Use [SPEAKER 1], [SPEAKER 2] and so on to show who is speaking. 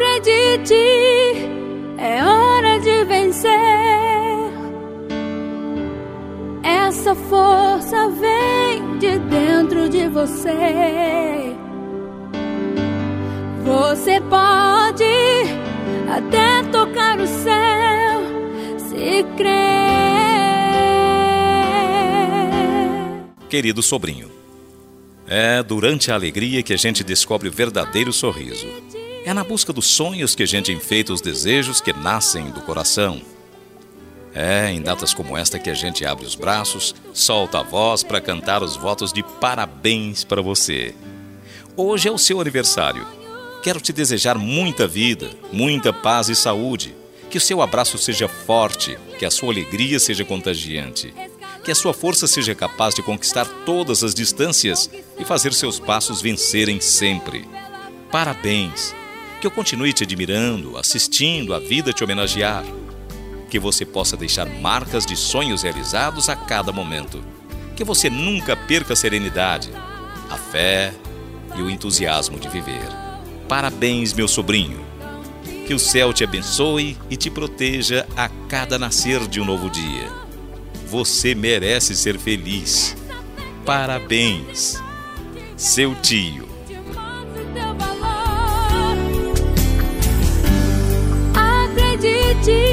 [SPEAKER 1] Acredite, é hora de vencer. Essa força vem de dentro de você. Você pode até tocar o céu se crer.
[SPEAKER 2] Querido sobrinho, é durante a alegria que a gente descobre o verdadeiro sorriso. É na busca dos sonhos que a gente enfeita os desejos que nascem do coração. É em datas como esta que a gente abre os braços, solta a voz para cantar os votos de parabéns para você. Hoje é o seu aniversário. Quero te desejar muita vida, muita paz e saúde. Que o seu abraço seja forte, que a sua alegria seja contagiante. Que a sua força seja capaz de conquistar todas as distâncias e fazer seus passos vencerem sempre. Parabéns! Que eu continue te admirando, assistindo a vida te homenagear. Que você possa deixar marcas de sonhos realizados a cada momento. Que você nunca perca a serenidade, a fé e o entusiasmo de viver. Parabéns, meu sobrinho. Que o céu te abençoe e te proteja a cada nascer de um novo dia. Você merece ser feliz. Parabéns, seu tio.
[SPEAKER 1] Acredite,